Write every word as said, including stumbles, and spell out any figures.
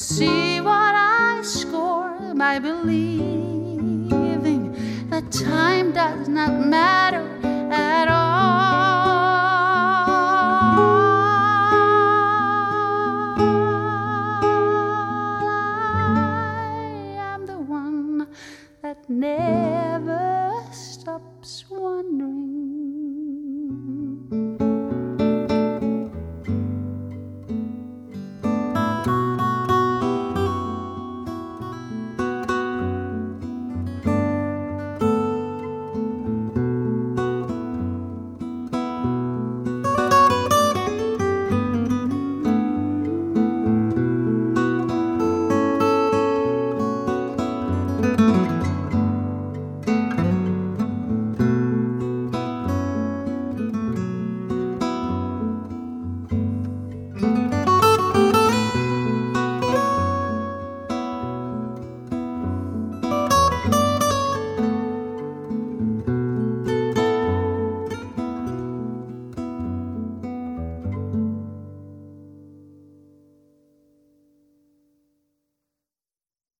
see what I score by believing that time does not matter at all. I am the one that never stops wondering. Mm-hmm.